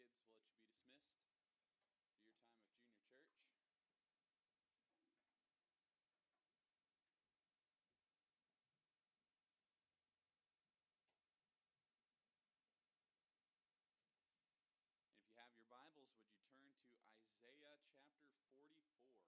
kids, we'll let you be dismissed for your time of junior church. And if you have your Bibles, would you turn to Isaiah chapter 44?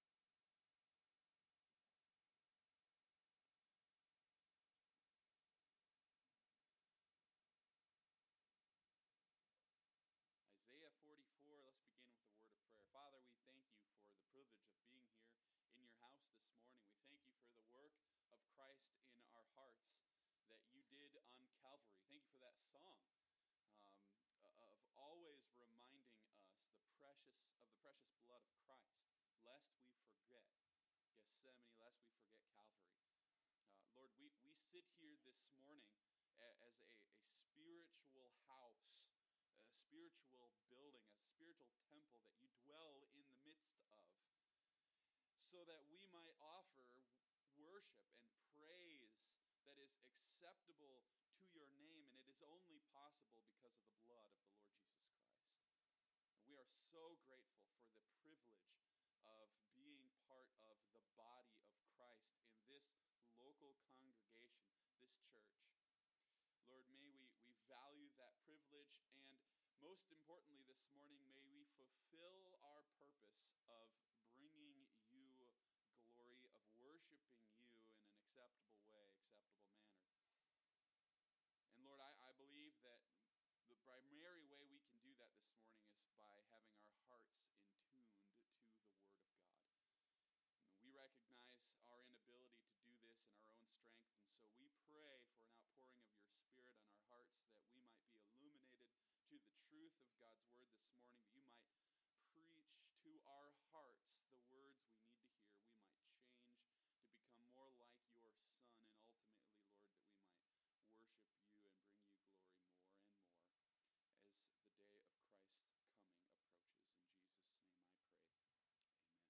Isaiah 44, let's begin with a word of prayer. Father, we thank you for the privilege of being here in your house this morning. We thank you for the work of Christ in our hearts that you did on Calvary. Thank you for that song of always reminding us the precious blood of Christ, lest we forget Gethsemane, lest we forget Calvary. Lord, we sit here this morning as a spiritual house, a spiritual building, a spiritual temple that you dwell in the midst of, so that we might offer worship and praise that is acceptable to your name, and it is only possible because of the blood of the Lord Jesus Christ. And we are so grateful for the privilege of being part of the body of Christ in this local congregation, this church. Lord, may we value that privilege, and most importantly this morning, may we fulfill our purpose of bringing you glory, of worshiping you in an acceptable way, acceptable manner. And Lord, I believe that the primary way we can do that this morning is by having our hearts in tuned to the Word of God. We recognize our inability to do this in our own strength, and so we pray for an outpouring of your Spirit on our hearts, that we might be illuminated to the truth of God's Word this morning, that you might preach to our hearts the words we need to hear. We might change to become more like your Son, and ultimately, Lord, that we might worship you and bring you glory more and more as the day of Christ's coming approaches. In Jesus' name I pray. Amen.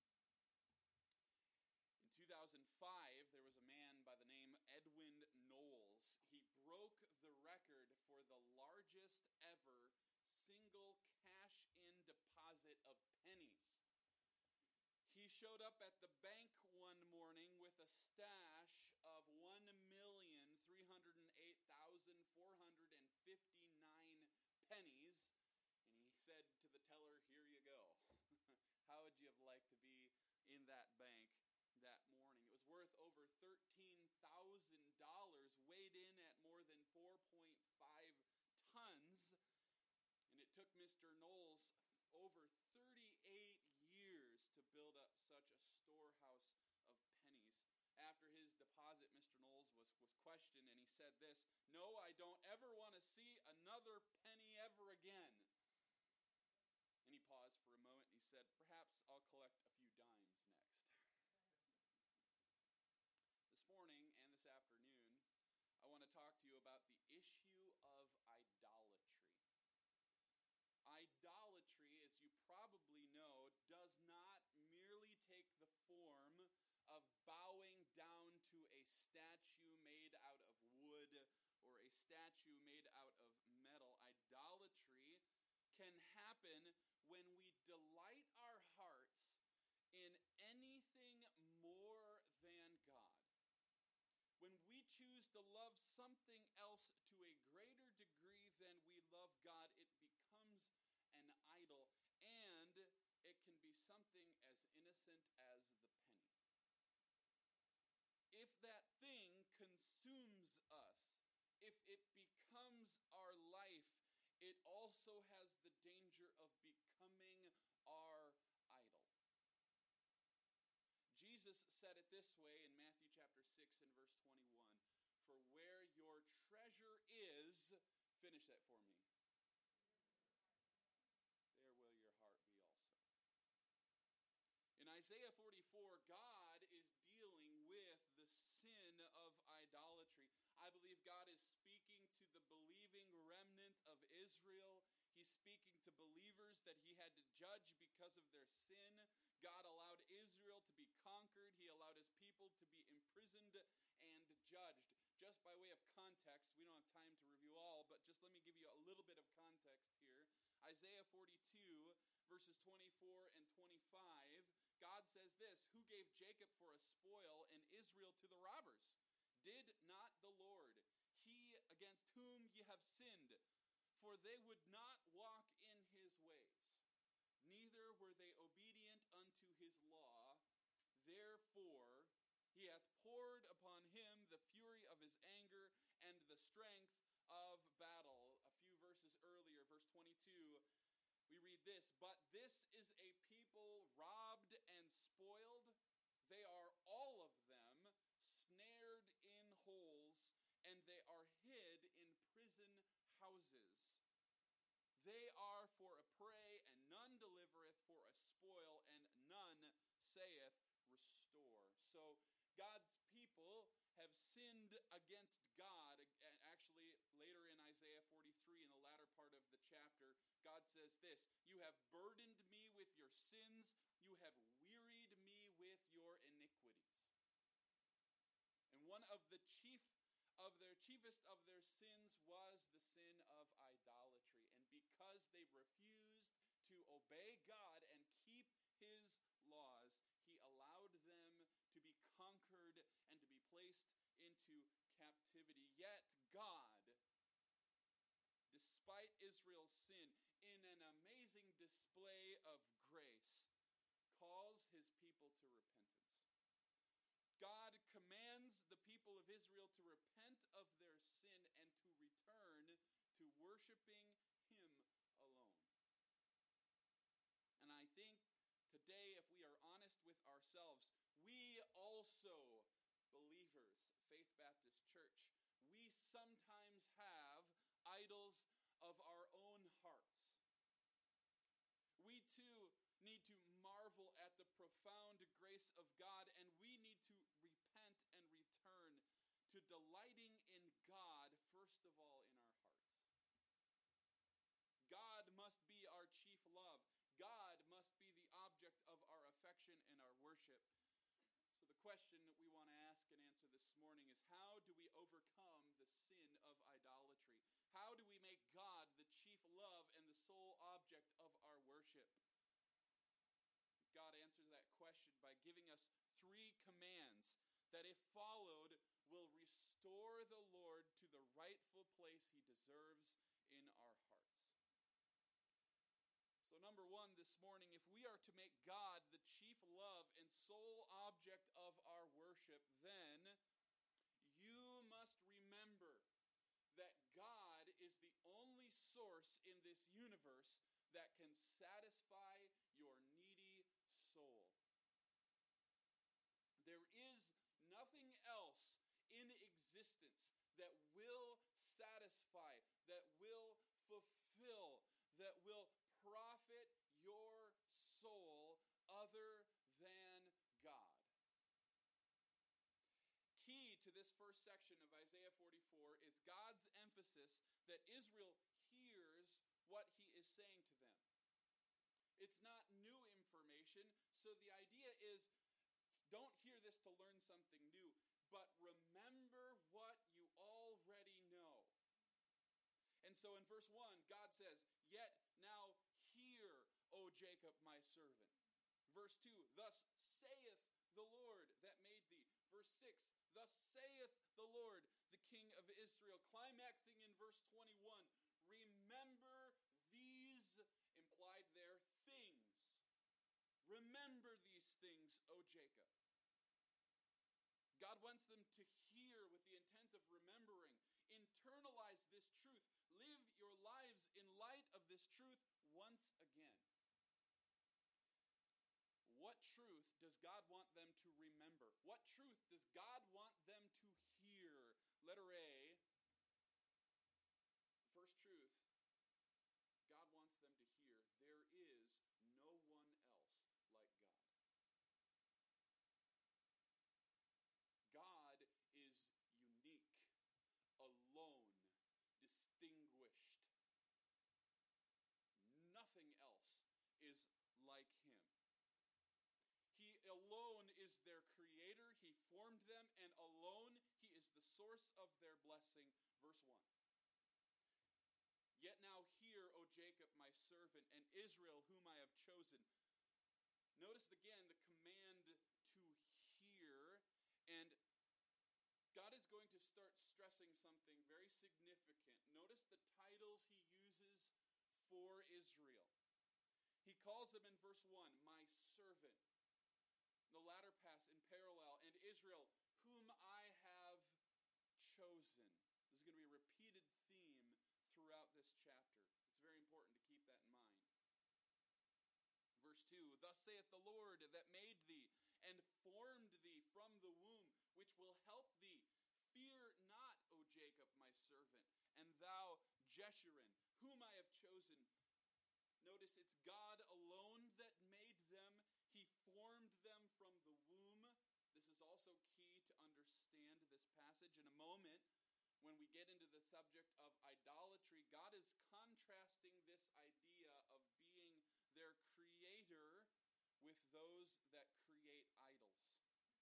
In 2005, there was a man by the name Edwin Knowles. He broke the record for the largest ever single cash-in deposit of pennies. He showed up at the bank one morning with a stash of 1,308,459 pennies, and he said to the teller, "Here you go." How would you have liked to be in that bank that morning? It was worth over $13,000, weighed in at more than 4.5 tons, and it took Mr. Knowles over 38 years to build up such a storehouse of pennies. After his deposit, Mr. Knowles was questioned, and he said this: "No, I don't ever want to see another penny ever again." And he paused for a moment, and he said, "Perhaps I'll collect a few dimes next." This morning and this afternoon, I want to talk to you about the issue of idolatry. Idolatry, as you probably know, does not merely take the form of bowing down to a statue made out of wood or a statue made out of metal. Idolatry can happen when we delight our hearts in anything more than God. When we choose to love something else to a greater degree than we love God, it becomes an idol, and it can be something as innocent as the penny. If that thing consumes us, if it becomes our life, it also has the danger of becoming our idol. Jesus said it this way in Matthew chapter 6 and verse 21, "For where your treasure is," finish that for me, "there will your heart be also." In Isaiah 44, God is dealing with the sin of idolatry. I believe God is speaking to the believing remnant of Israel. He's speaking to believers that he had to judge because of their sin. God allowed Israel to be conquered. He allowed his people to be imprisoned and judged. Just by way of context, we don't have time to review all, but just let me give you a little bit of context here. Isaiah 42, verses 24 and 25, God says this, "Who gave Jacob for a spoil and Israel to the robbers? Did not the Lord, he against whom ye have sinned? For they would not walk in his ways, neither were they obedient unto his law. Therefore he hath poured upon him the fury of his anger and the strength of battle." A few verses earlier, verse 22, we read this, "But this is a people robbed and spoiled. They are all of them snared in holes, and they are hid in prison houses. They are for a prey, and none delivereth, for a spoil, and none saith, restore." So God's people have sinned against God. Actually, later in Isaiah 43, in the latter part of the chapter, God says this, "You have burdened me with your sins. You have wearied me with your iniquities." And one of the chiefest of their sins was the sin of idolatry. And because they refused to obey God and keep his laws, he allowed them to be conquered and to be placed into captivity. Yet God, despite Israel's sin, in an amazing display of grace, calls his people to repentance. God commands the people of Israel to repent of their sin and to return to worshiping him alone. And I think today, if we are honest with ourselves, we also, believers, Faith Baptist Church, we sometimes have idols of our own hearts. We too need to marvel at the profound grace of God, and we need to repent and return to delighting in God, first of all, in our hearts. God must be our chief love. God must be the object of our affection and our worship. So the question that we want to ask and answer this morning is, how do we overcome the sin of idolatry? How do we make God the chief love and the sole object of our worship? God answers that question by giving us 3 commands that, if followed, will restore the Lord to the rightful place he deserves in our hearts. So number 1 this morning, if we are to make God the chief love and sole object of our worship, then you must remember that God is the only source in this universe that can satisfy your needy soul. There is nothing else in existence that will satisfy, that will fulfill, that will profit your soul other than God. Key to this first section of Isaiah 44 is God's emphasis that Israel hears what he is saying to them. It's not new information, so the idea is, don't hear this to learn something new, but remember what you already know. And so in verse 1, God says, "Yet now hear, O Jacob, my servant." Verse 2, "Thus saith the Lord that made thee." Verse 6, "Thus saith the Lord, the King of Israel." Climaxing in verse 21, "Remember these," implied there, "things. Remember these things, O Jacob." God wants them to hear with the intent of remembering. Internalize this truth. Live your lives in light of this truth once again. What truth does God want them to remember? What truth does God want them to hear? Letter A, the first truth God wants them to hear: there is no one else like God. God is unique, alone, distinguished. Nothing else is like him. He alone is their creator. He formed them, and alone he is the source of their blessing. Verse 1. "Yet now hear, O Jacob, Jacob my servant, and Israel whom I have chosen. Notice again the command to hear, and God is going to start stressing something very significant. Notice the titles he uses for Israel. He calls them in verse 1, my servant. The latter pass in parallel, and Israel, whom I have chosen. This is going to be a repeated theme throughout this chapter. It's very important to keep that in mind. Verse 2, thus saith the Lord that made thee and formed thee from the womb, which will help thee. Fear not, O Jacob, my servant, and thou, Jeshurun, whom I have chosen. Notice it's God alone that made them. He formed them from the womb. This is also key to understand this passage. In a moment, when we get into the subject of idolatry, God is contrasting this idea of being their creator with those that create idols.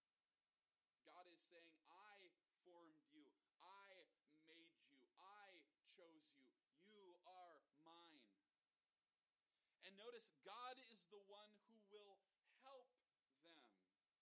God is saying, I formed you. I made you. I chose you. You are mine. And notice, God is the one who will help them.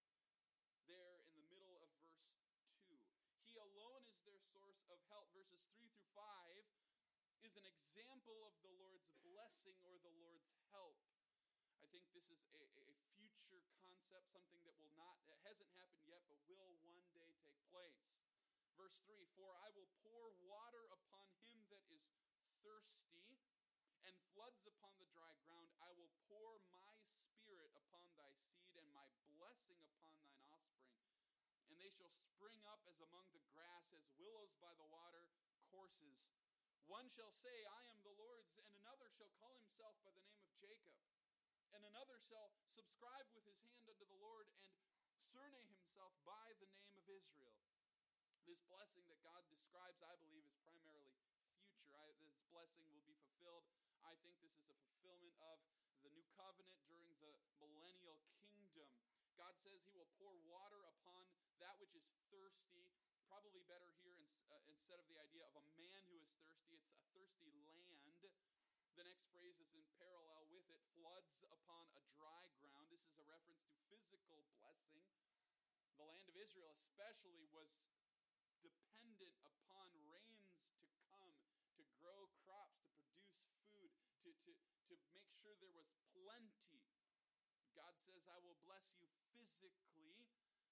There in the middle of verse 2. He alone is their source of help. Verses 3 through 5 is an example of the Lord's blessing or the Lord's help. I think this is a future concept, something that hasn't happened yet, but will one day take place. Verse 3, for I will pour water upon him that is thirsty, and floods upon the dry ground. I will pour my spirit upon thy seed, and my blessing upon thine offspring. And they shall spring up as among the grass, as willows by the water courses. One shall say, I am the Lord's, and another shall call himself by the name of Jacob. And another shall subscribe with his hand unto the Lord, and surname himself by the name of Israel. This blessing that God describes, I believe, is primarily future. This blessing will be fulfilled. I think this is a fulfillment of the new covenant during the millennial kingdom. God says he will pour water upon that which is thirsty. Probably better here instead of the idea of a man who is thirsty, it's a thirsty land. The next phrase is in parallel with it, floods upon a dry ground. This is a reference to physical blessing. The land of Israel especially was dependent upon rains to come, to grow crops, to produce food, to make sure there was plenty. God says, I will bless you physically,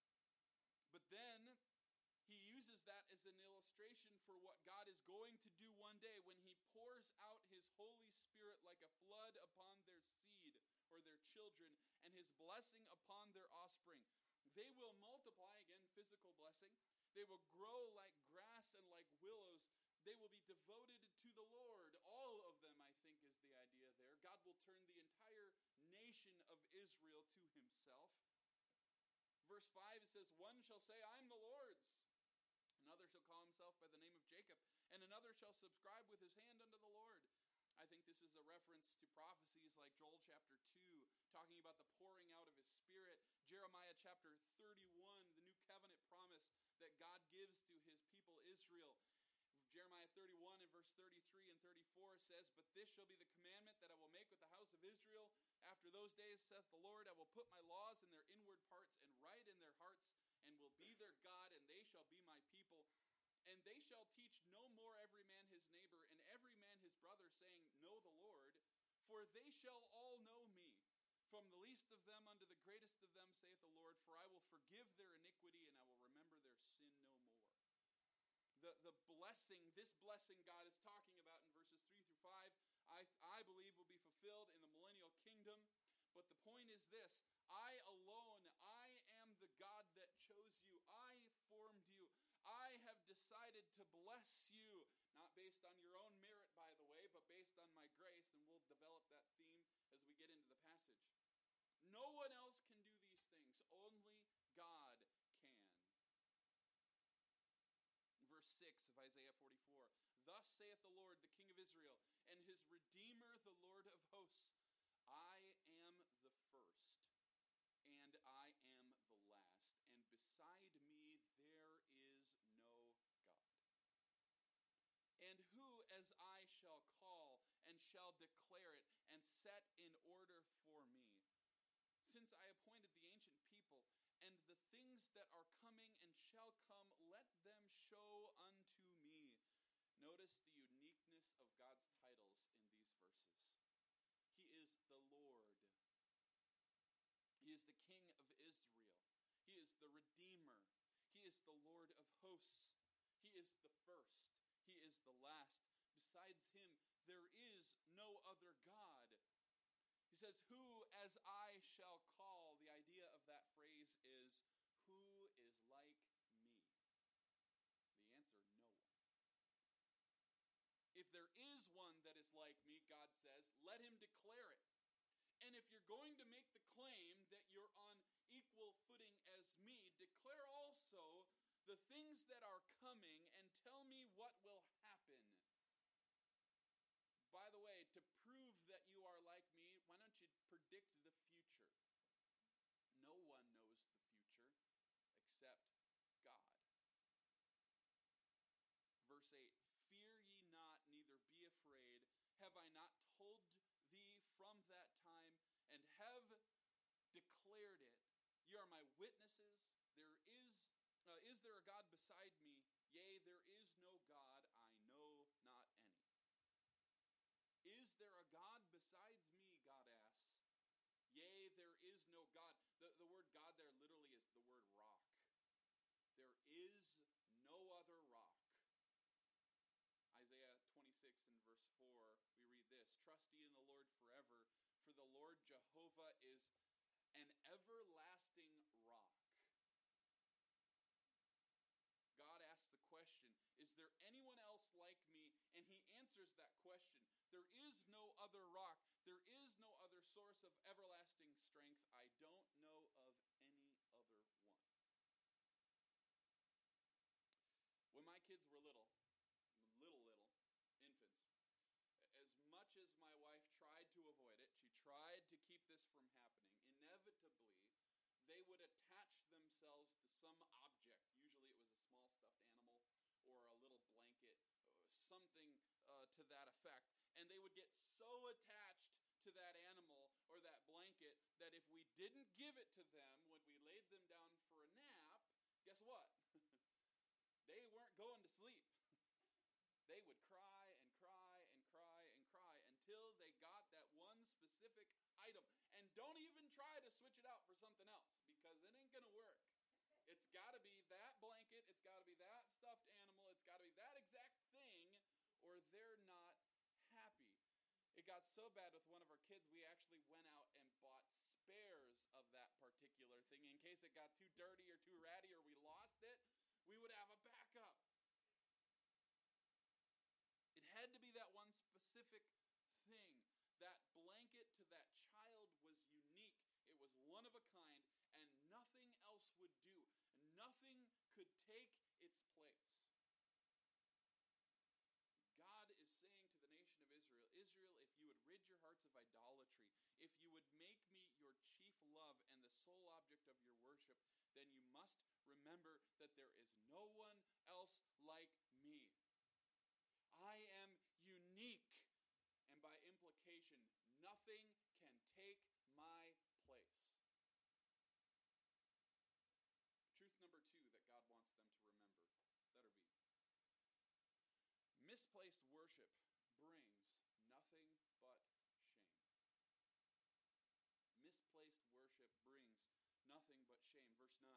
but then he uses that as an illustration for what God is going to do one day when he pours out his Holy Spirit like a flood upon their seed or their children, and his blessing upon their offspring. They will multiply, again, physical blessing. They will grow like grass and like willows. They will be devoted to the Lord. All of them, I think, is the idea there. God will turn the entire nation of Israel to himself. Verse 5, it says, one shall say, I am the Lord's. Another shall call himself by the name of Jacob. And another shall subscribe with his hand unto the Lord. I think this is a reference to prophecies like Joel chapter 2, talking about the pouring out of his Spirit. Jeremiah chapter 31, the new covenant promise that God gives to his people Israel. Jeremiah 31 and verse 33 and 34 says, but this shall be the commandment that I will make with the house of Israel. After those days, saith the Lord, I will put my laws in their inward parts and write in their hearts, and will be their God, and they shall be my people. And they shall teach no more every man his neighbor, and every man his brother, saying, know the Lord. For they shall all know me, from the least of them unto the greatest of them, saith the Lord. For I will forgive their iniquity, and I will remember their sin no more. The blessing, this blessing God is talking about in verses 3 through 5, I believe will be fulfilled in the millennial kingdom. But the point is this, I alone, I am the God that chose you. I formed you. I have decided to bless you, not based on your own merit, by the way, but based on my grace, and we'll develop that theme as we get into the passage. No one else can do these things. Only God can. Verse 6 of Isaiah 44, thus saith the Lord, the King of Israel, and his Redeemer, the Lord of hosts, I am the first, and I am the last, and beside me there is no God. And who as I shall call, and shall declare it and set in order for me. Since I appointed the ancient people and the things that are coming and shall come, let them show unto me. Notice the uniqueness of God's titles in these verses. He is the Lord. He is the King of Israel. He is the Redeemer. He is the Lord of hosts. He is the first. He is the last. Besides him, there is no other God. He says, who as I shall call. The idea of that phrase is, who is like me? The answer, no one. If there is one that is like me, God says, let him declare it. And if you're going to make the claim that you're on equal footing as me, declare also the things that are coming and tell me what will happen. By the way, to prove that you are like me, why don't you predict the future? No one knows the future except God. Verse 8, fear ye not, neither be afraid. Have I not told thee from that time, and have declared it? Ye are my witnesses. Is there a God beside me? Yea, there is no God, I know not any. Is there a God besides me, God asks. Yea, there is no God. The word God there literally is the word rock. There is no other rock. Isaiah 26 and verse 4, we read this, trust ye in the Lord forever, for the Lord Jehovah is an everlasting rock. God asks the question, is there anyone else like me? And he answers that question. There is no other rock. There is no other source of everlasting strength. I don't know of any other one. When my kids were little infants, as much as my wife tried to avoid it, she tried to keep this from happening, inevitably, they would attach themselves to some object. Usually it was a small stuffed animal or a little blanket, something to that effect. And they would get so attached to that animal or that blanket that if we didn't give it to them when we laid them down for a nap, guess what? They weren't going to sleep. They would cry and cry and cry and cry until they got that one specific item. And don't even try to switch it out for something else, because it ain't going to work. It's got to be that blanket, it's got to be that stuffed animal, it's got to be that exact thing, or they're not happy. It got so bad with one of our kids, we actually went out and bought spares of that particular thing. In case it got too dirty or too ratty or we lost it, we would have a backup. It had to be that one specific thing. That blanket to that child was unique. It was one of a kind, and nothing else would do. Nothing could take its place. God is saying to the nation of Israel, Israel, if you would rid your hearts of idolatry, if you would make me your chief love and the sole object of your worship, then you must remember that there is no one else like me. I am unique, and by implication, nothing can take my place. Truth number 2 that God wants them to remember, letter B. Misplaced worship brings nothing but shame. Misplaced worship brings nothing but shame. Verse 9.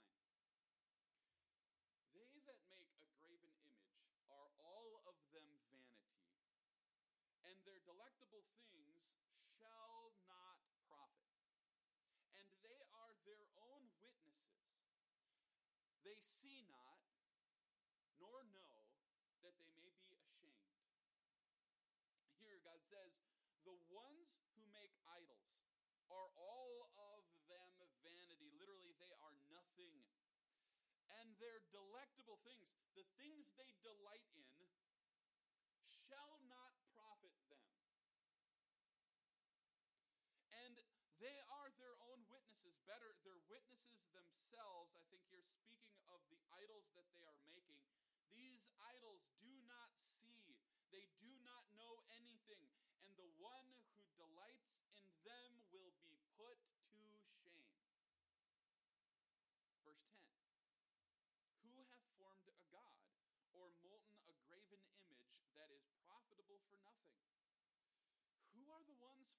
They that make a graven image are all of them vanity, and their delectable things shall not profit. And they are their own witnesses. They see not, nor know, that they may be ashamed. Here God says, the ones who make idols are all of them vanity. Literally, they are nothing. And their delectable things, the things they delight in, shall not profit them. And they are their own witnesses. Better, they're witnesses themselves. I think here, speaking of the idols that they are making, these idols do not see. They do not know anything. And the one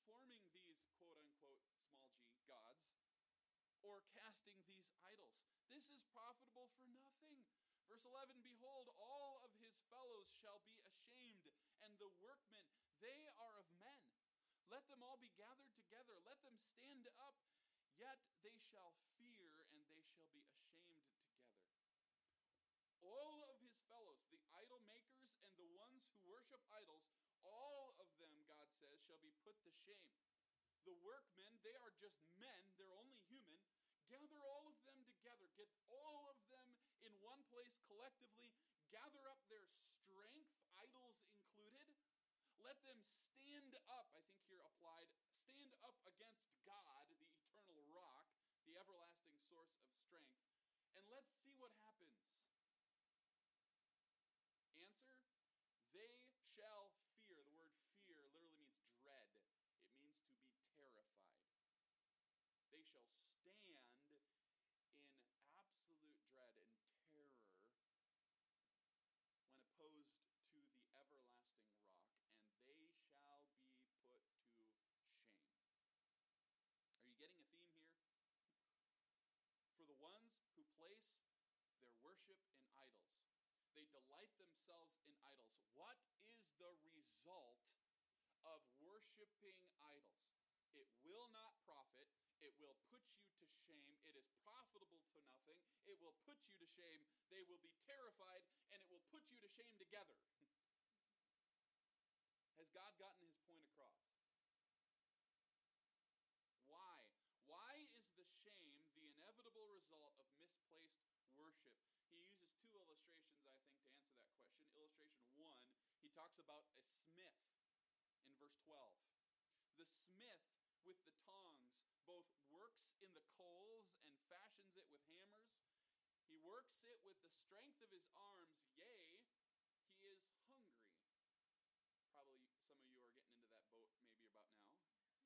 forming these quote-unquote small g gods or casting these idols. This is profitable for nothing. Verse 11, behold, all of his fellows shall be ashamed, and the workmen, they are of men. Let them all be gathered together. Let them stand up, yet they shall fear, and they shall be ashamed together. All of his fellows, the idol makers and the ones who worship idols, all of them, God says, shall be put to shame. The workmen, they are just men, they're only human. Gather all of them together. Get all of them in one place collectively. Gather up their strength, idols included. Let them stand up, I think here applied, stand up against God, the eternal rock, the everlasting source of strength, and let's see what happens. Answer, they shall fear. The word fear literally means dread. It means to be terrified. They shall stand in absolute dread and terror when opposed to the everlasting rock, and they shall be put to shame. Are you getting a theme here? For the ones who place their worship in idols, they delight themselves in idols. What is the result of worshiping idols? It will not profit. It will put you to shame. It is profitable to nothing. It will put you to shame. They will be terrified, and it will put you to shame together. Has God gotten his point across? Why? Why is the shame the inevitable result of misplaced worship? He uses two illustrations, I think, to answer that question. Illustration 1, he talks about a smith in verse 12. The smith with the tongs both works in the coals and fashions it with hammers. He works it with the strength of his arms, yea, he is hungry. Probably some of you are getting into that boat maybe about now.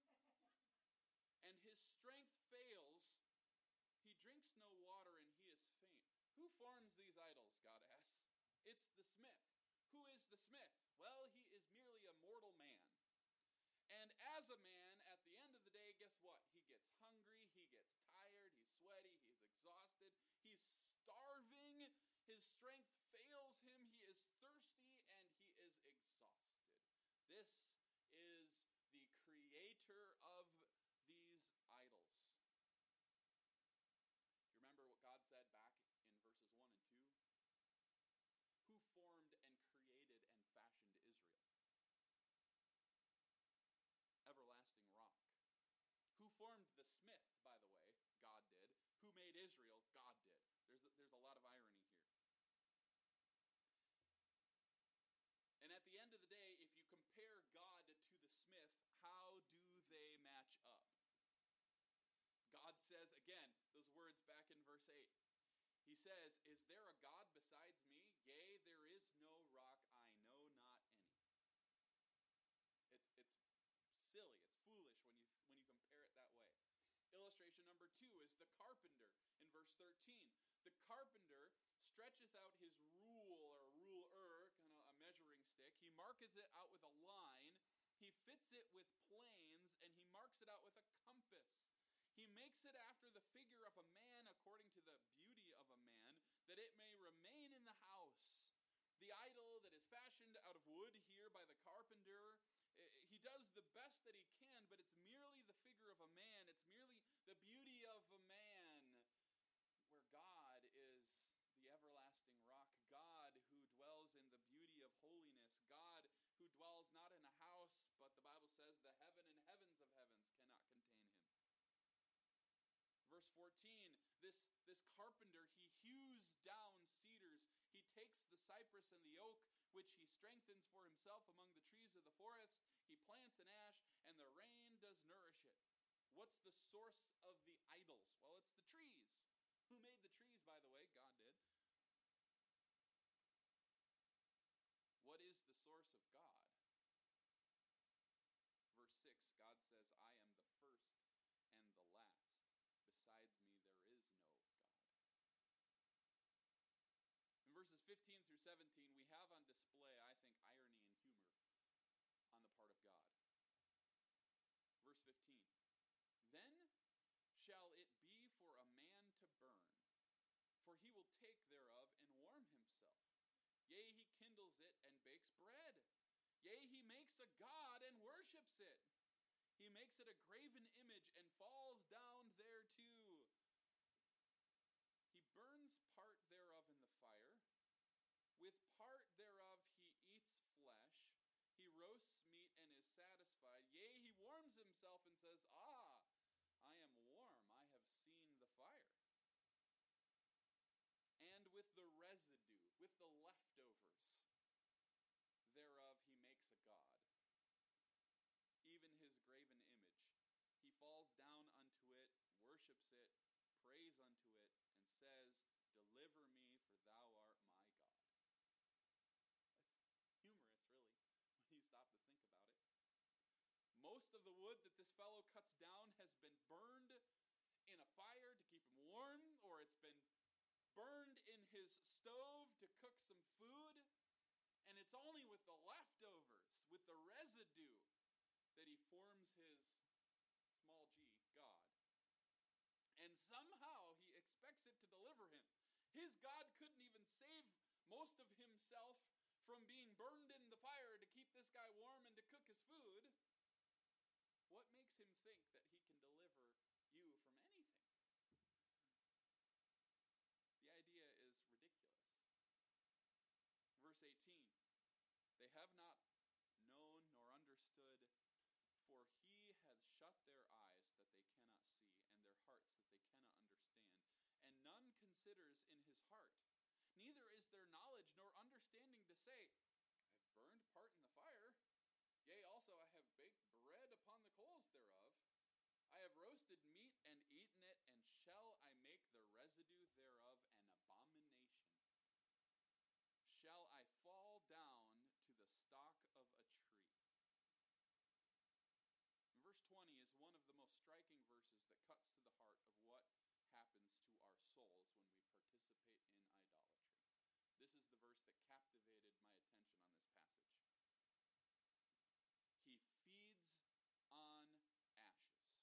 And his strength fails. He drinks no water and he is faint. Who forms these idols, God asks? It's the smith. Who is the smith? Well, he is merely a mortal man. And as a man, at the end of the day, guess what? He gets hungry, he gets tired, he's sweaty, he's exhausted, he's starving, his strength fails him, he is thirsty, and he is exhausted. This is the creator of these idols. Do you remember what God said back in verses 1 and 2? Who formed and created and fashioned Israel? Everlasting rock. Who formed the smith, by the way? God did. Who made Israel? God did. There's a lot of irony here. And at the end of the day, if you compare God to the smith, how do they match up? God says, again, those words back in verse 8. He says, is there a God besides me? Yea, there is no rock, I know not any. It's silly, it's foolish when you compare it that way. Illustration number 2 is the carpenter in verse 13. The carpenter stretcheth out his rule or ruler, kind of a measuring stick. He marketh it out with a line. He fits it with planes, and he marks it out with a compass. He makes it after the figure of a man, according to the beauty of a man, that it may remain in the house. The idol that is fashioned out of wood here by the carpenter, he does the best that he can, but it's merely the figure of a man. It's merely the beauty of a man, where God is the everlasting rock, God who dwells in the beauty of holiness, God who dwells not in a house, but the Bible says the heaven and heavens of heavens cannot contain him. Verse 14, this carpenter, he hews down cedars. He takes the cypress and the oak, which he strengthens for himself among the trees of the forest. He plants an ash, and the rain does nourish it. What's the source of the idols? Well, it's the trees. Who made the trees, by the way? God did. What is the source of God? Verse 6, God says, I am the first and the last. Besides me, there is no God. In verses 15 through 17, we have on display, I think, irony and humor on the part of God. makes a god and worships it. He makes it a graven image and falls down thereto. He burns part thereof in the fire. With part thereof he eats flesh. He roasts meat and is satisfied. Yea, he warms himself and says, Ah, I am warm. I have seen the fire. And with the residue, with the leftovers thereof he makes a god, even his graven image. He falls down unto it, worships it, prays unto it, and says, Deliver me, for thou art my God. That's humorous, really, when you stop to think about it. Most of the wood that this fellow cuts down has been burned in a fire to keep him warm, or it's been burned in his stove to cook some food, and it's only with the leftovers, with the residue, that he forms his small g, God. And somehow he expects it to deliver him. His God couldn't even save most of himself from being burned in the fire to keep this guy warm and to cook his food. What makes him think that he can deliver you from anything? The idea is ridiculous. Verse 18, they have not known nor understood, for he hath shut their eyes that they cannot see, and their hearts that they cannot understand. And none considers in his heart, neither is there knowledge nor understanding to say, I have burned part in the fire, yea, also I have baked bread upon the coals thereof. I have roasted meat and eaten it, and shall I make the residue thereof an abomination? Shall I fall down to the stalk of a tree? Verse 20 is one of the most striking verses that cuts to the heart of what happens to our souls when we participate in idolatry. This is the verse that captivated my attention on this passage. He feeds on ashes.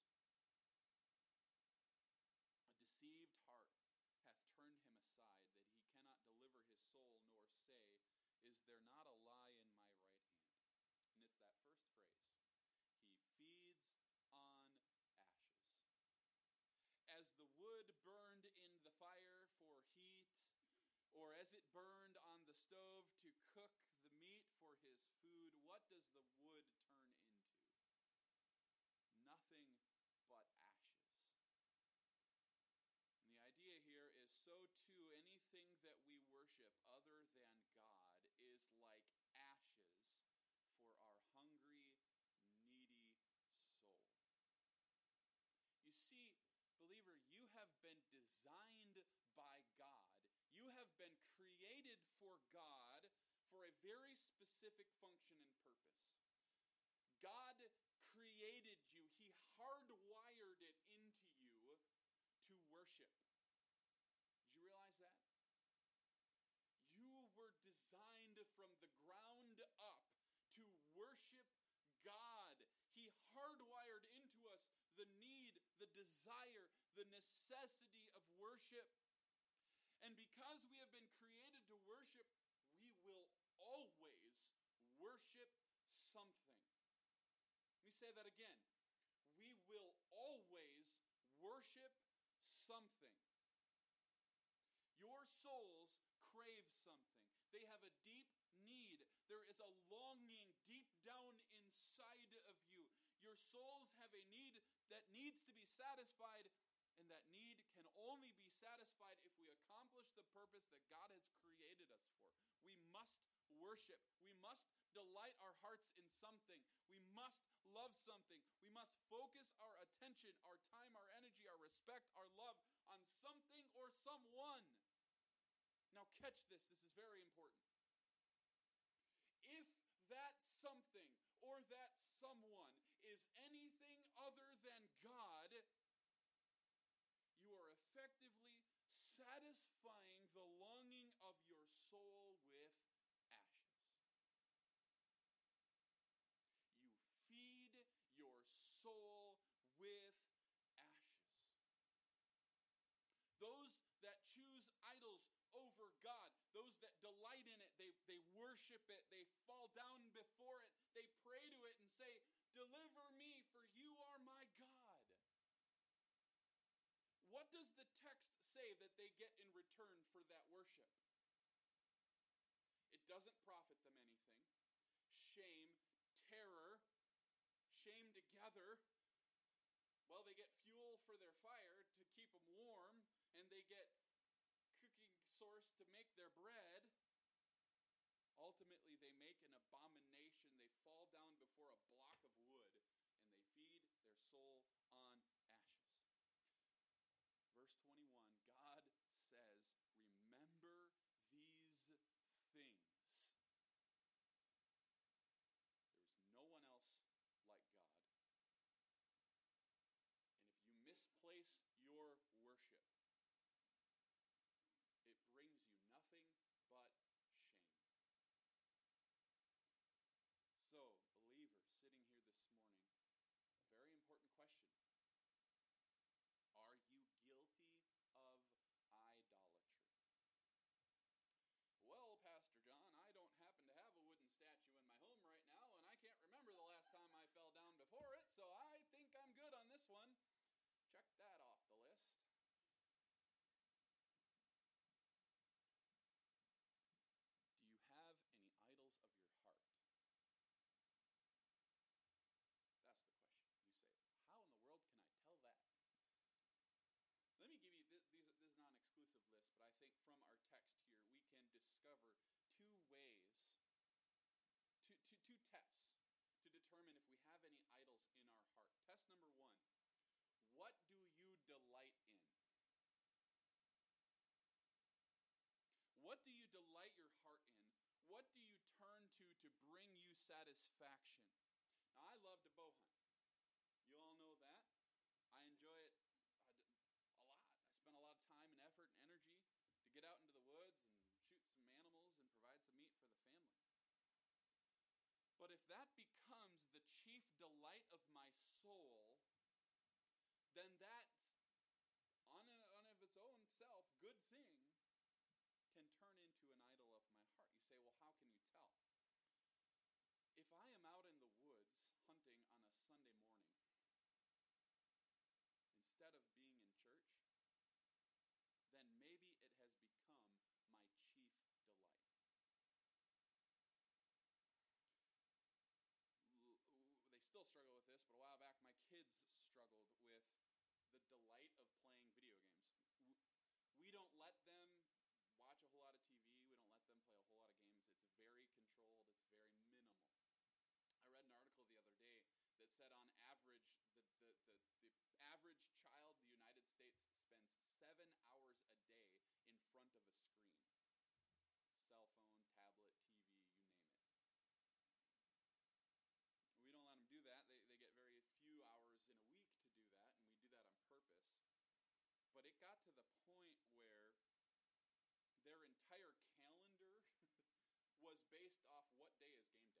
A deceived heart hath turned him aside, that he cannot deliver his soul, nor say, Is there not a lie in my right hand? And it's that first phrase. He feeds on ashes. As the wood burned in the fire for heat, or as it burned on the stove to cook the meat for his food, what does the wood turn into? Nothing but ashes. And the idea here is so too anything that we worship other than God is like ashes for our hungry, needy soul. You see, believer, you have been designed by God. You have been created for God for a very specific function and purpose. God created you. He hardwired it into you to worship. Did you realize that? You were designed from the ground up to worship God. He hardwired into us the need, the desire, the necessity of worship. And because we have been created to worship, we will always worship something. Let me say that again. We will always worship something. Your souls crave something. They have a deep need. There is a longing deep down inside of you. Your souls have a need that needs to be satisfied, and that need can only be satisfied if we accomplish the purpose that God has created us for. We must worship. We must delight our hearts in something. We must love something. We must focus our attention, our time, our energy, our respect, our love on something or someone. Now catch this. This is very important. If that something or that someone is anything other than God, you are effectively satisfying the longing of your soul with ashes. You feed your soul with ashes. Those that choose idols over God, those that delight in it, they worship it, they fall down before it, they pray what does the text say that they get in return for that worship? It doesn't profit them anything. Shame, terror, shame together. Well, they get fuel for their fire to keep them warm, and they get cooking source to make their bread. Ultimately, they make an abomination. They fall down before a block of wood, and they feed their soul on ashes. Verse 21, God says, remember these things. There is no one else like God. And if you misplace your worship, it brings you nothing but shame. So, believer, sitting here this morning, a very important question. Are you guilty of idolatry? Well, Pastor John, I don't happen to have a wooden statue in my home right now, and I can't remember the last time I fell down before it, so I think I'm good on this one. Check that off the list. Do you have any idols of your heart? That's the question. You say, how in the world can I tell that? Let me give you, this is not an exclusive list, but I think from our text here, we can discover two ways, two tests to determine if we have any idols in our heart. Test number one, what do you delight in? What do you delight your heart in? What do you turn to bring you satisfaction? Now, I love to bow hunt. You all know that. I enjoy it a lot. I spend a lot of time and effort and energy to get out into the woods and shoot some animals and provide some meat for the family. But if that becomes the chief delight of my soul, then that's, on of its own self, good thing, can turn into an idol of my heart. You say, well, how can you tell? If I am out in the woods hunting on a Sunday morning, instead of being in church, then maybe it has become my chief delight. They still struggle with this, but a while back my kids struggled with the delight of playing video games. We don't let them watch a whole lot of TV. We don't let them play a whole lot of games. It's very controlled. It's very minimal. I read an article the other day that said on average, the average child in the United States spends 7 hours a day in front of a screen. Cell phone, tablet, TV, you name it. We don't let them do that. They get very few hours in a week to do that, and we do that on purpose. But it got to the point where their entire calendar was based off what day is game day.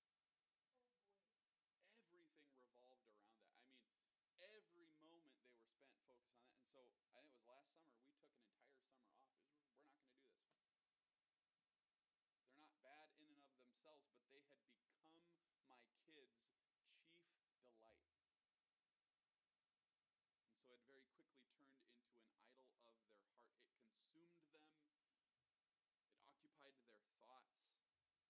Everything revolved around that. I mean, every moment they were spent focused on that. And so, I think it was last summer, we took an entire summer off. We're not going to do this. They're not bad in and of themselves, but they had become my kids' chief delight. And so it very quickly turned into an idol of their heart. It consumed them. It occupied their thoughts.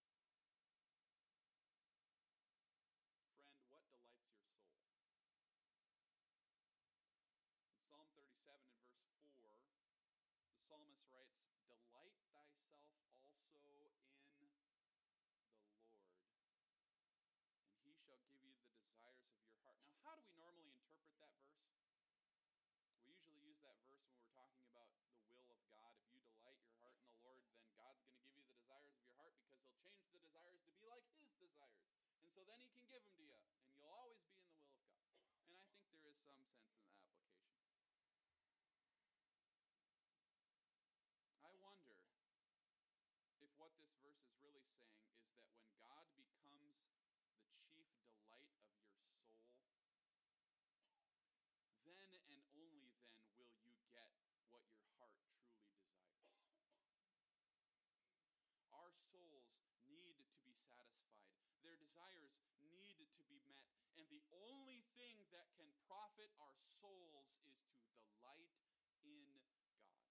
Friend, what delights your soul? In Psalm 37 and verse 4, the psalmist writes, "Delight thyself also in the Lord, and he shall give you the desires of your heart." Now, how do we normally interpret that verse? We usually use that verse when we're talking about the will of God. If you delight your heart in the Lord, then God's going to give you the desires of your heart because he'll change the desires to be like his desires. And so then he can give them to you, and you'll always be in the will of God. And I think there is some sense in the application. I wonder if what this verse is really saying is that when God becomes the chief delight of your soul, then and only then will you get what your heart truly desires. Our souls need to be satisfied. Their desires need to be met. And the only thing that can profit our souls is to delight in God.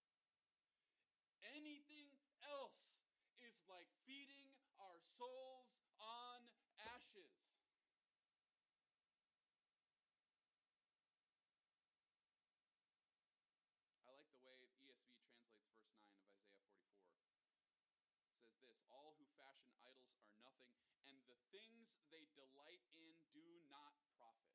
Anything else is like feeding our souls on ashes. I like the way ESV translates verse 9 of Isaiah 44. It says this, all who fashion idols are nothing, and the things they delight in do not profit.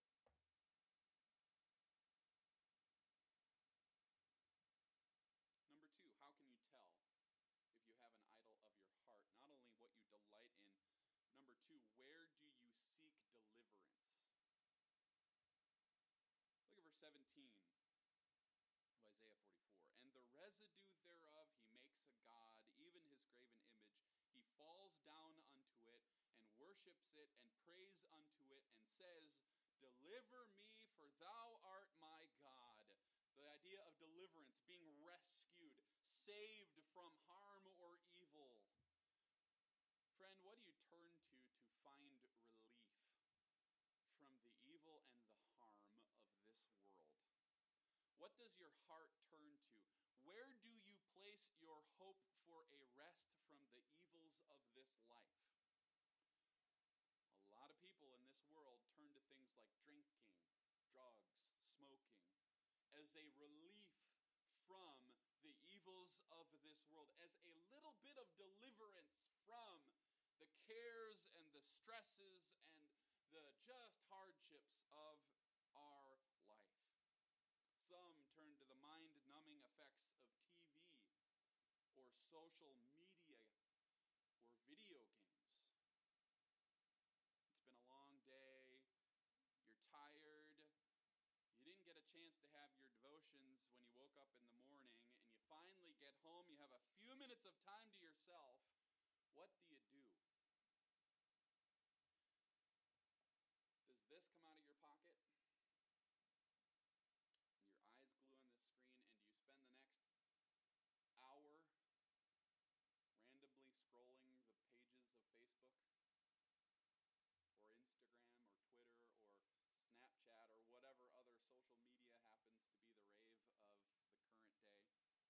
Number 2, how can you tell if you have an idol of your heart? Not only what you delight in, number 2, where do you seek deliverance? Look at verse 17 of Isaiah 44. And the residue thereof he makes a god, even his graven image. He falls down unto it and worships it and prays unto it and says, deliver me, for thou art my God. The idea of deliverance, being rescued, saved from harm or evil. Friend, what do you turn to find relief from the evil and the harm of this world? What does your heart turn to? Where do you place your hope for a rest from the evils of this life? A lot of people in this world turn to things like drinking, drugs, smoking, as a relief from the evils of this world, as a little bit of deliverance from the cares and the stresses and the just hardships of our life. Some turn to the mind-numbing effects of TV or social media or video games. It's been a long day. You're tired. You didn't get a chance to have your devotions when you woke up in the morning, and you finally get home. You have a few minutes of time to yourself. What do? Does this come out of your pocket? And your eyes glue on this screen, and do you spend the next hour randomly scrolling the pages of Facebook or Instagram or Twitter or Snapchat or whatever other social media happens to be the rave of the current day?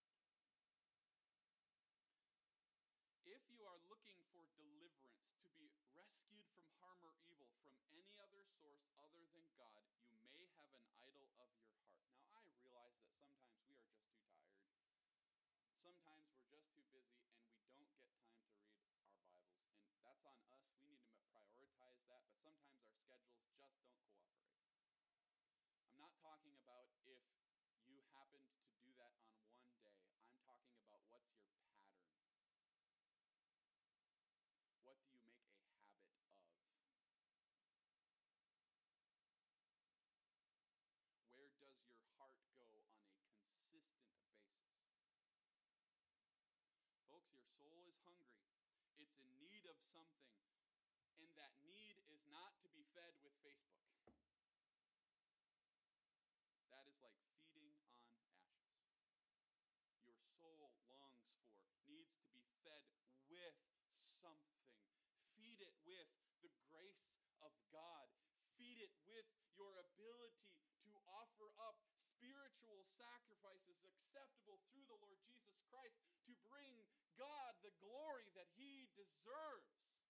If you are looking for deliverance, to be rescued from harm or evil from any other source other than God, you may have an idol of your heart. Now, I realize that sometimes we are just too tired. Sometimes we're just too busy and we don't get time to read our Bibles. And that's on us. We need to prioritize that, but sometimes our schedules just don't cooperate. I'm not talking about if you happened to do that on one day. I'm talking about what's your pattern. What do you make a habit of? Where does your heart go on a consistent basis? Folks, your soul is hungry. It's in need of something. And that need is not to be fed with Facebook. That is like feeding on ashes. Your soul longs for, needs to be fed with something. Feed it with the grace of God. Feed it with your ability to offer up spiritual sacrifices acceptable through the Lord Jesus Christ to bring God the glory that He deserves.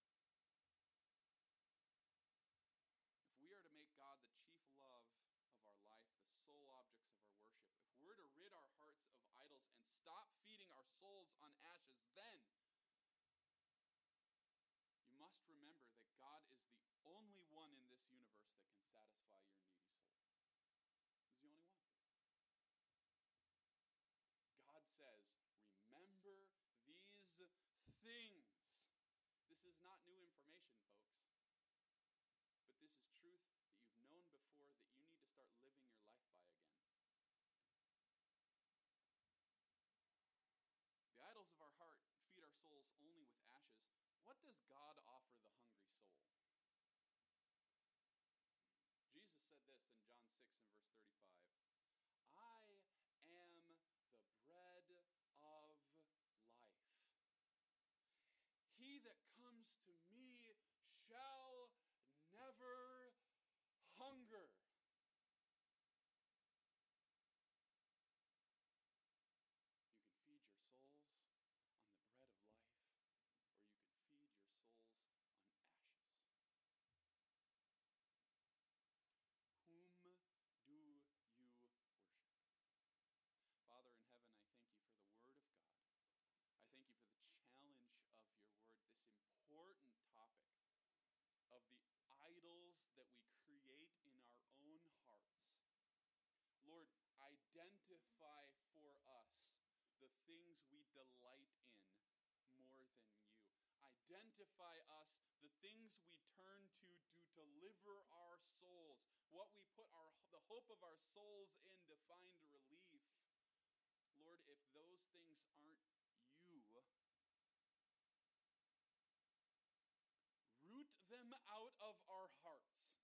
If we are to make God the chief love of our life, the sole objects of our worship, if we're to rid our hearts of idols and stop feeding our souls on ashes, then you must remember that God is the only one in this universe that can satisfy your needy soul. He's the only one. God says, remember these things. This is not new information, folks. But this is truth that you've known before that you need to start living your life by again. The idols of our heart feed our souls only with ashes. What does God offer the hungry soul? Jesus said this in John 6 and verse 35. I am the bread of life. He that comes to me shall never hunger. idols that we create in our own hearts. Lord, identify for us the things we delight in more than you. Identify us the things we turn to deliver our souls, what we put the hope of our souls in to find relief. Lord, if those things aren't you, root them out of our hearts.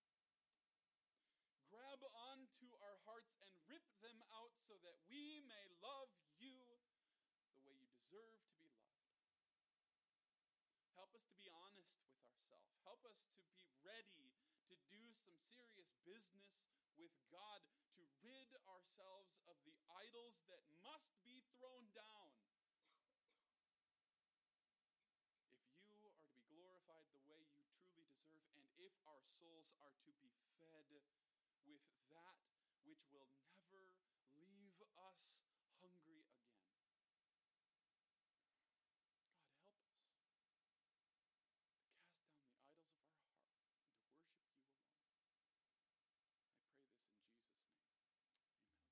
Grab onto our hearts and rip them out so that we may love you the way you deserve to be loved. Help us to be honest with ourselves. Help us to be ready to do some serious business with God, to rid ourselves of the idols that must be thrown down. If you are to be glorified the way you truly deserve, and if our souls are to be fed with that which will never leave us hungry again. God, help us to cast down the idols of our heart and to worship you alone. I pray this in Jesus' name. Amen.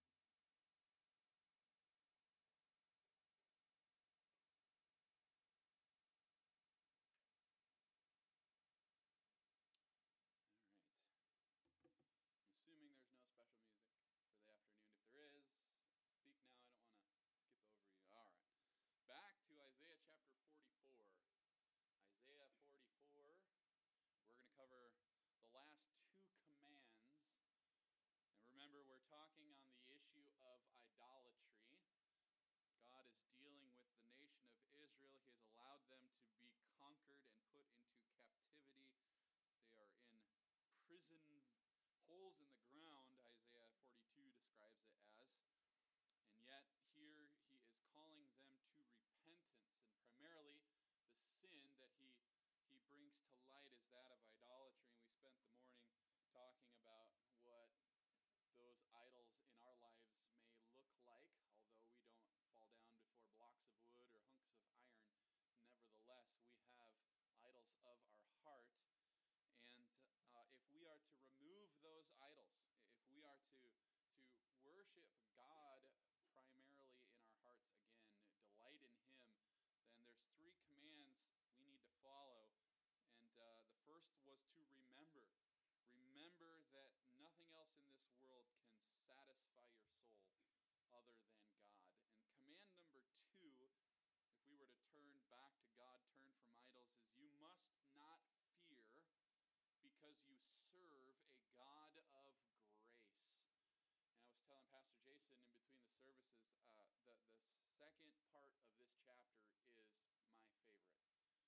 All right. I'm assuming there's no special music for the afternoon. If there is, speak now. I don't want to skip over you. All right. Back to Isaiah chapter 44. Isaiah 44. We're going to cover the last two commands. And remember, we're talking on the issue of idolatry. God is dealing with the nation of Israel. He has allowed them to be conquered and put into captivity. They are in prisons, holes in the ground, Isaiah 42 describes it as. And yet here he is calling them to repentance. And primarily the sin that he brings to light is that of idolatry. And we spent the morning talking about what those idols in our lives may look like. Although we don't fall down before blocks of wood or hunks of iron, nevertheless we have idols of our heart. And if we are to remove those idols, if we are to worship God primarily in our hearts again, delight in Him, then there's three commands we need to follow. And the first was to remember. Remember that nothing else in this world can satisfy your soul other than God. And command number 2, if we were to turn back to God, turn from idols, is you must not fear, because you serve a God of grace. And I was telling Pastor Jason in between the services, the second part of this chapter is my favorite,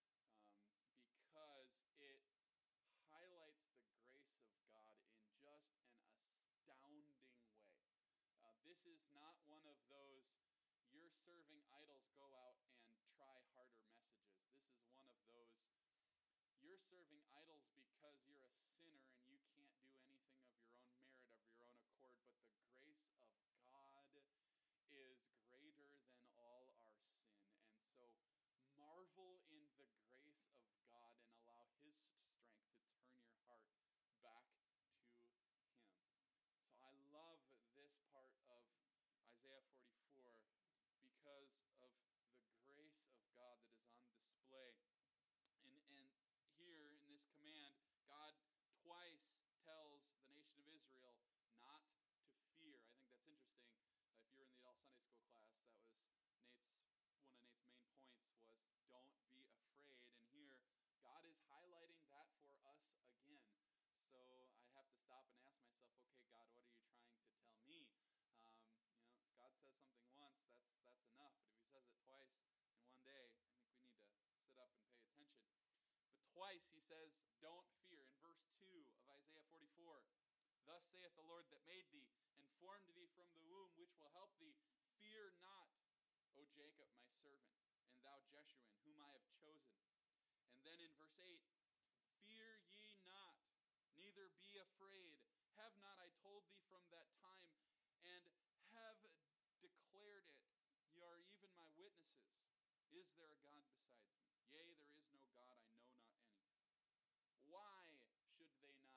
because it highlights the grace of God in just an astounding way. This is not one of those you're serving idols, go out and try harder messages. This is one of those you're serving idols because you're a sinner and you can't do anything of your own merit, of your own accord, but the grace of God is greater than all our sin. And so marvel in the grace of God and allow His strength to turn your heart back to Him. So I love this part of Isaiah 44 because of the grace of God that is on display. And here in this command, God twice tells the nation of Israel not to fear. I think that's interesting. If you're in the adult Sunday school class, that was one of Nate's main points was don't be afraid. And here, God is highlighting that for us again. So I have to stop and ask myself, okay, God, what are you trying to tell me? If God says something once, that's enough. But if He says it twice in one day, I think we need to sit up and pay attention. But twice He says, don't fear. In verse 2 of Isaiah 44, thus saith the Lord that made thee, and formed thee from the womb, which will help thee. Fear not, O Jacob, my servant, and thou Jeshurun, whom I have chosen. And then in verse 8, fear ye not, neither be afraid. Have not I told thee from that time, and have declared it? Ye are even my witnesses. Is there a God besides me? Yea, there is no God, I know not any. Why should they not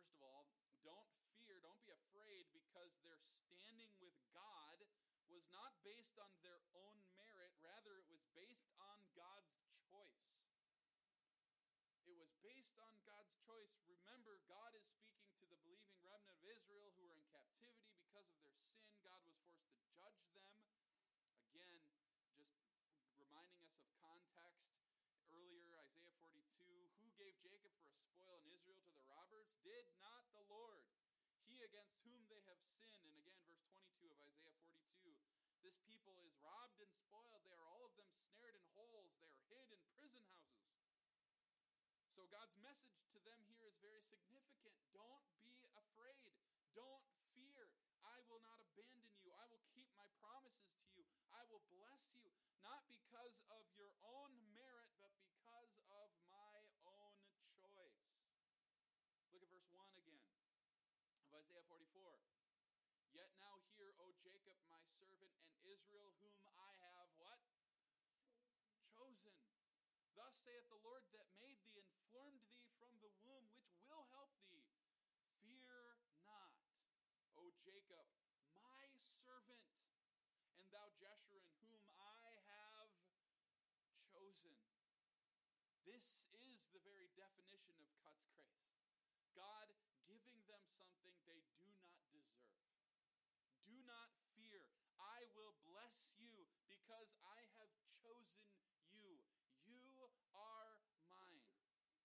First of all, don't fear, don't be afraid, because their standing with God was not based on their own merit. Rather, it was based on God's choice. It was based on God's choice. Remember, God is speaking to the believing remnant of Israel who were in captivity because of their sin. God was forced to judge them. Again, just reminding us of context. Earlier, Isaiah 42, who gave Jacob for a spoil and Israel to the robbers? Did not the Lord, he against whom they have sinned. And again, verse 22 of Isaiah 42, this people is robbed and spoiled. They are all of them snared in holes. They are hid in prison houses. So God's message to them here is very significant. Don't be afraid. Don't fear. I will not abandon you. I will keep my promises to you. I will bless you, not because of your own merit, but because of my own choice. Look at verse 1 again of Isaiah 44. Yet now hear, O Jacob, my servant, and Israel, whom I have what? Chosen. Thus saith the Lord that made thee and formed thee from the womb, which will help thee. Fear not, O Jacob, my servant, and thou Jeshurun, whom I have chosen. This is the very definition of God's grace. God giving them something they do not deserve. Do not fear. I will bless you because I have chosen you. You are mine.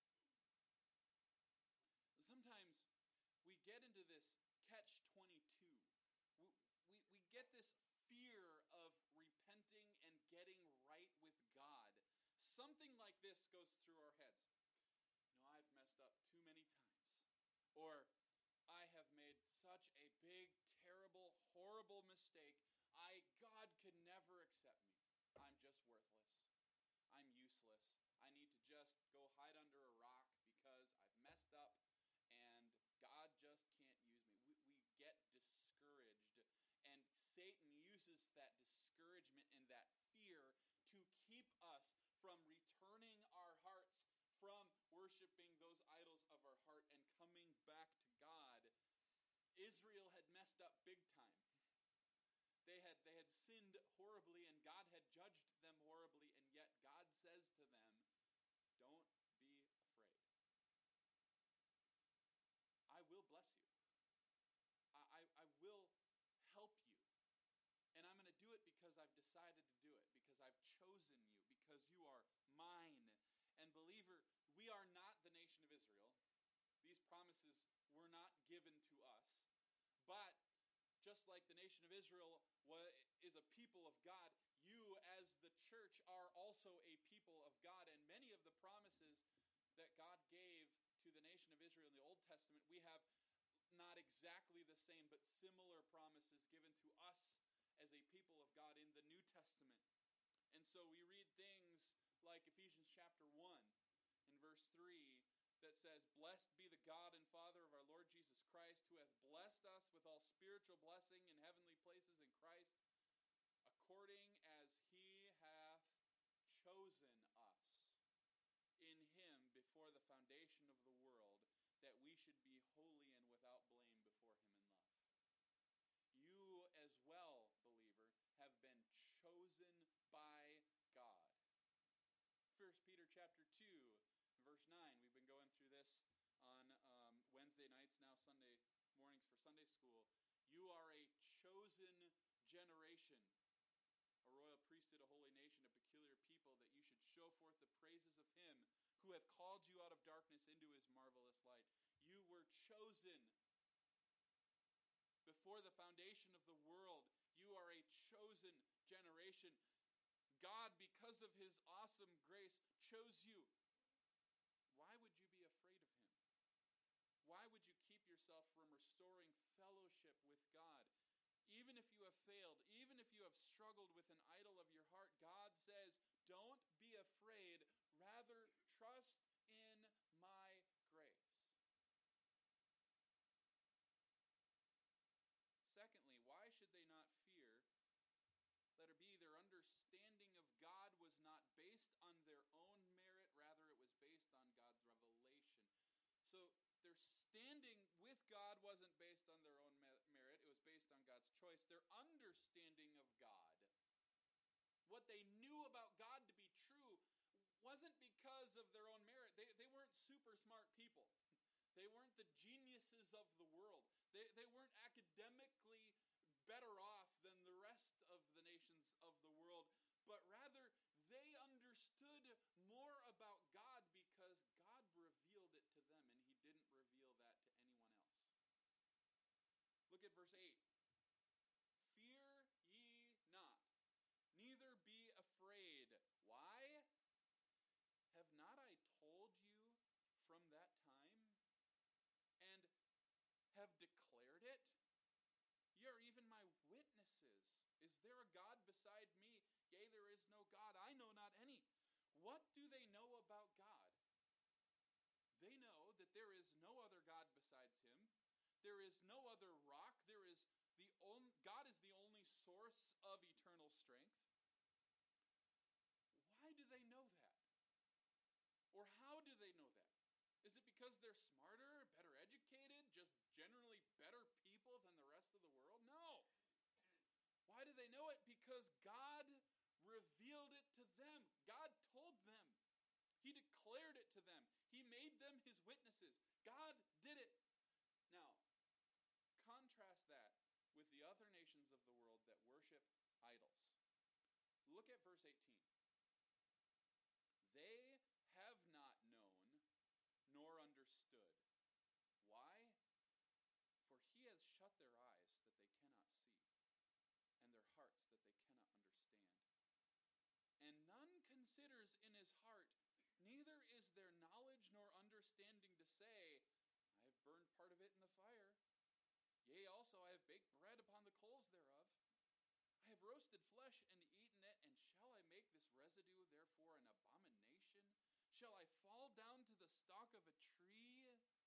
Sometimes we get into this catch-22. We get this fear of repenting and getting right with God. Something like this goes through our heads. I've messed up too many times. Or, I have made such a big, terrible, horrible mistake. God could never accept me. I'm just worthless. I'm useless. I need to just go hide under a rock because I've messed up and God just can't use me. We get discouraged, and Satan uses that discouragement and that fear to keep us from returning our hearts from worshiping those idols of our heart and coming back to God. Israel had messed up big time. They had sinned horribly, and God had judged them horribly, and yet God says to them, don't be afraid. I will bless you. I will help you. And I'm going to do it because I've decided to do it, because I've chosen you, because you are mine. And believer, we are not the nation of Israel. These promises were not given to us. But just like the nation of Israel is a people of God, you as the church are also a people of God. And many of the promises that God gave to the nation of Israel in the Old Testament, we have not exactly the same, but similar promises given to us as a people of God in the New Testament. And so we read things like Ephesians chapter 1 in verse 3 that says, blessed be the God and Father of our Lord Jesus Christ, who hath blessed us with all spiritual blessing in heavenly places in Christ, according as he hath chosen us in him before the foundation of the world, that we should be holy and without blame before him in love. You as well, believer, have been chosen by God. 1 Peter chapter 2, verse 9. We've been going through this on Wednesday nights, now Sunday mornings for Sunday school. You are a chosen generation, a royal priesthood, a holy nation, a peculiar people, that you should show forth the praises of him who hath called you out of darkness into his marvelous light. You were chosen before the foundation of the world. You are a chosen generation. God, because of his awesome grace, chose you. Why would you be afraid of him? Why would you keep yourself from restoring fellowship with God? Even if you have failed, even if you have struggled with an idol of your heart, God says, don't be afraid. Rather, trust in my grace. Secondly, why should they not fear? Letter B, their understanding of God was not based on their own merit. Rather, it was based on God's revelation. So their standing their understanding of God, what they knew about God to be true, wasn't because of their own merit. They weren't super smart people. They weren't the geniuses of the world. They weren't academically better off than the rest of the nations of the world, but rather they understood more about God because God revealed it to them, and he didn't reveal that to anyone else. Look at verse 8. Fear ye not, neither be afraid. Why? Have not I told you from that time, and have declared it? Ye are even my witnesses. Is there a God beside me? Yea, there is no God. I know not any. What do they know about God? They know that there is no other God besides him. There is no other rock. God is the only source of eternal strength. Why do they know that? Or how do they know that? Is it because they're smarter, better educated, just generally better people than the rest of the world? No. Why do they know it? Because God revealed it to them. God told them. He declared it to them. He made them his witnesses. God did it. Now, contrast that with the other nations of the world that worship idols. Look at verse 18. They have not known nor understood. Why? For he has shut their eyes that they cannot see, and their hearts that they cannot understand. And none considers in his heart, neither is there knowledge nor understanding to say, I have burned part of it in the fire. Yea, also I have baked bread upon the coals thereof. I have roasted flesh and eaten it, and shall I make this residue therefore an abomination? Shall I fall down to the stalk of a tree?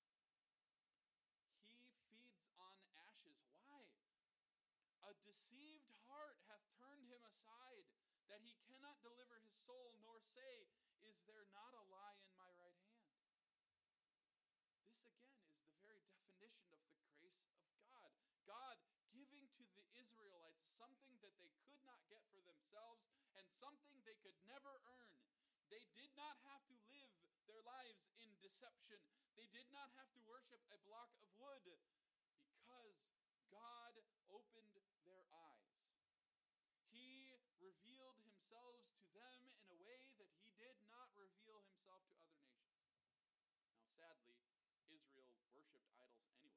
He feeds on ashes. Why? A deceived heart hath turned him aside, that he cannot deliver his soul, nor say, is there not a lie in my right hand? This again is the very definition of the grace of God. God giving to the Israelites something that they could not get for themselves and something they could never earn. They did not have to live their lives in deception. They did not have to worship a block of wood because God opened their eyes. He revealed himself to them in a way that he did not reveal himself to other nations. Now, sadly, Israel worshipped idols anyways.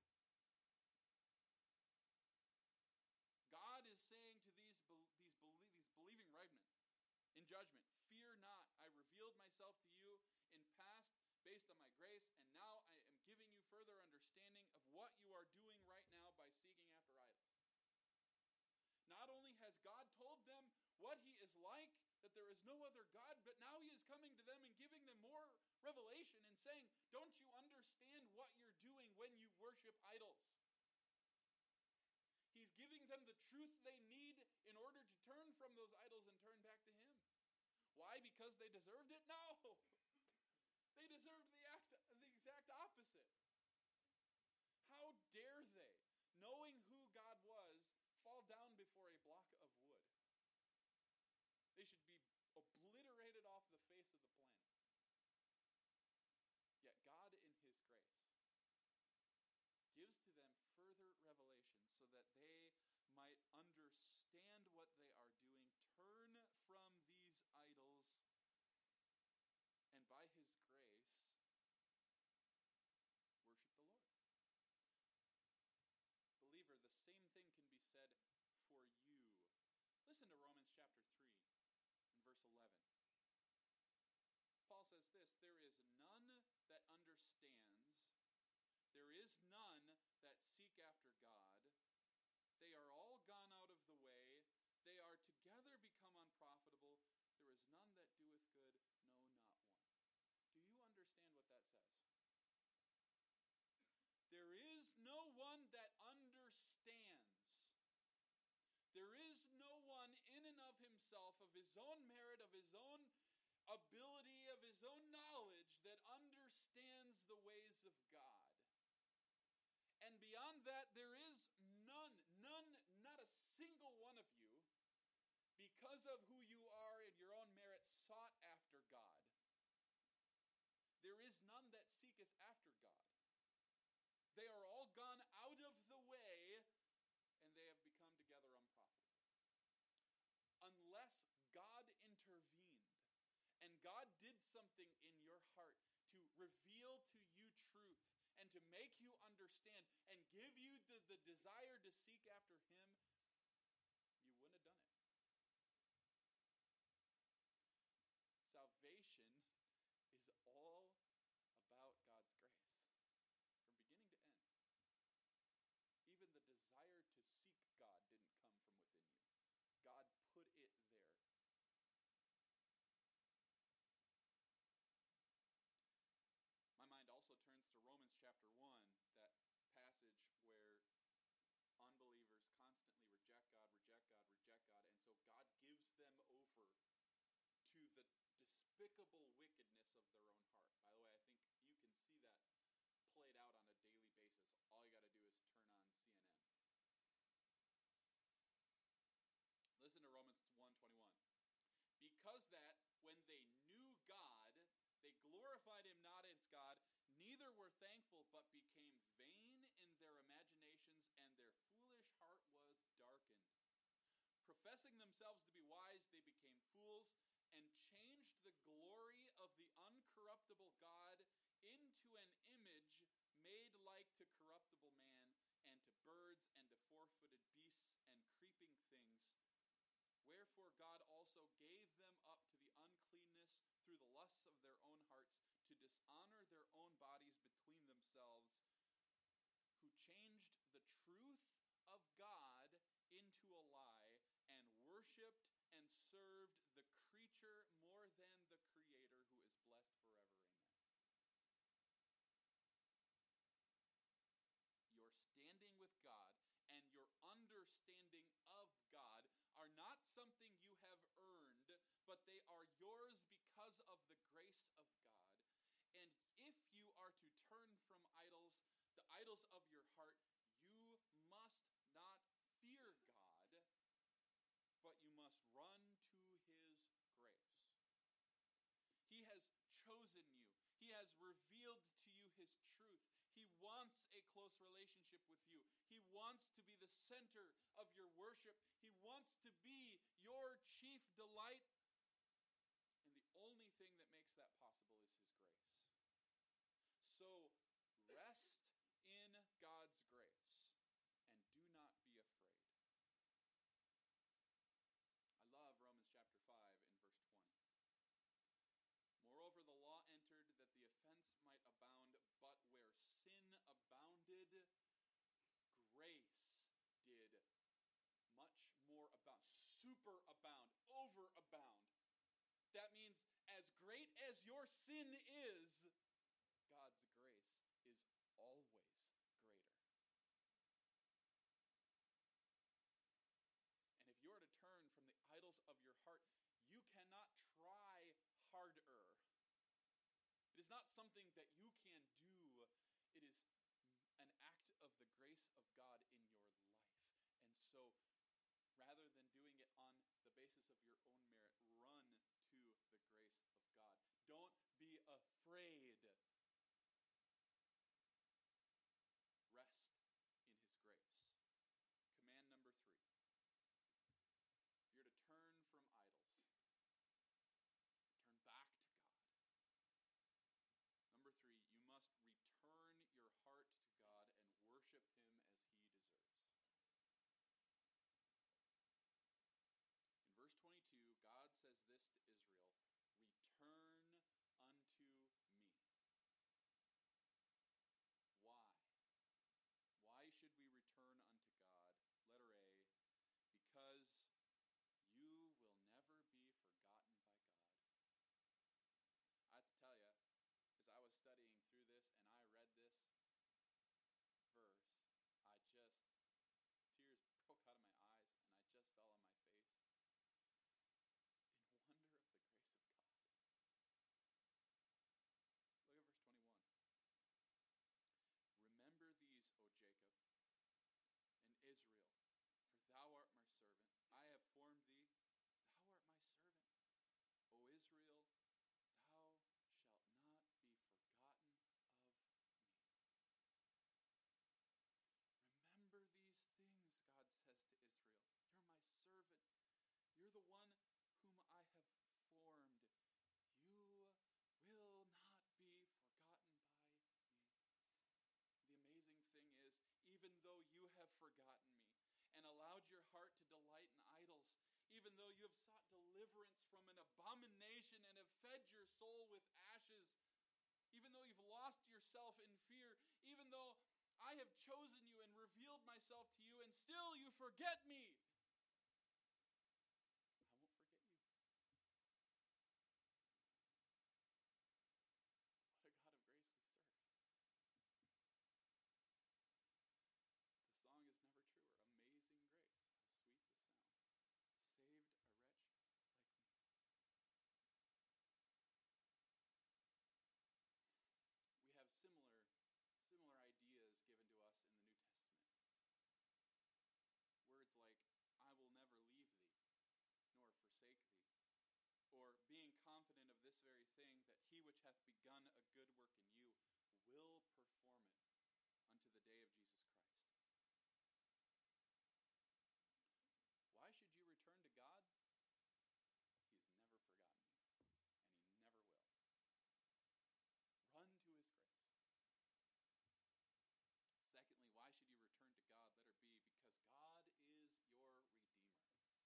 God is saying to these believing remnant in judgment, fear not, I revealed myself to you in past based on my grace, and now I am giving you further understanding of what you are doing right now by seeking after idols. Not only has God told them what he is like, that there is no other God, but now he is coming to them and giving them more revelation and saying, don't you understand what you're doing when you worship idols? He's giving them the truth they need in order to turn from those idols and turn back to him. Why? Because they deserved it? No. They deserved the exact opposite. How dare they, knowing who God was, fall down before a block of wood? They should be obliterated off the face of the planet. Yet God, in his grace, gives to them further revelation so that they might understand what they are doing, turn from these idols, and by his grace, worship the Lord. Believer, the same thing can be said for you. Listen to Romans chapter 3 and verse 11. Paul says this, there is none that understands, there is none that seek after God. They are all gone out of the way. They are together become unprofitable. There is none that doeth good, no, not one. Do you understand what that says? There is no one that understands. There is no one in and of himself, of his own merit, of his own ability, of his own knowledge, that understands the ways of God. And beyond that, there is none, not sought after God. There is none that seeketh after God. They are all gone out of the way, and they have become together unprofitable. Unless God intervened, and God did something in your heart to reveal to you truth, and to make you understand, and give you the desire to seek after Him, you wouldn't have done it. Salvation is all about God's grace, from beginning to end. Even the desire to seek God didn't come from within you. God put it there. My mind also turns to Romans chapter 1, that passage where unbelievers constantly reject God, and so God gives them over to the despicable wickedness of their own heart. By the way, I think you can see that played out on a daily basis. All you got to do is turn on CNN. Listen to Romans 1:21. Because that when they knew God, they glorified Him not as God, neither were thankful, but became vain in their imaginations, and their foolish heart was darkened. Professing themselves to be wise, they became fools, and changed the glory of the uncorruptible God into an image made like to corruptible man, and to birds, and to four-footed beasts, and creeping things. Wherefore God also gave them up to the uncleanness through the lusts of their own hearts, to dishonor their own bodies between themselves, who changed the truth of God into a lie, and worshipped and served the creature more than the Creator, who is blessed forever. Amen. Your standing with God and your understanding of God are not something you have earned, but they are yours because of the grace of God. And if you are to turn from idols, the idols of your heart, you must not fear God, but you must run to His grace. He has chosen you. He has revealed to you His truth. He wants a close relationship with you. He wants to be the center of your worship. He wants to be your chief delight. And the only thing that makes that possible is His grace. So rest in God's grace and do not be afraid. I love Romans chapter 5 in verse 20. Moreover, the law entered that the offense might abound, but where sin abounded, grace did much more abound, super abound, over abound. That means as great as your sin is, God's grace is always greater. And if you are to turn from the idols of your heart, you cannot try harder. It is not something that you can do. It is an act of the grace of God in your life. And so, rather than doing it on the basis of your own merit, run to the grace of God. Don't be afraid. Rest in His grace. Command number 3. If you're to turn from idols, turn back to God. Number 3, you must return your heart to God and worship Him as He deserves. soul with ashes, even though you've lost yourself in fear, even though I have chosen you and revealed myself to you, and still you forget me, I won't forget you. What a God of grace we serve. The song is never truer. Amazing grace, how sweet the sound, saved a wretch like me. We have similar ideas given to us in the New Testament. Words like, I will never leave thee, nor forsake thee. Or being confident of this very thing, that he which hath begun a good work in you will perform it unto the day of Jesus Christ. Why should you return to God? He's never forgotten you, and he never will. Run to his grace. Secondly, why should you return to God? Letter B, because God is your Redeemer.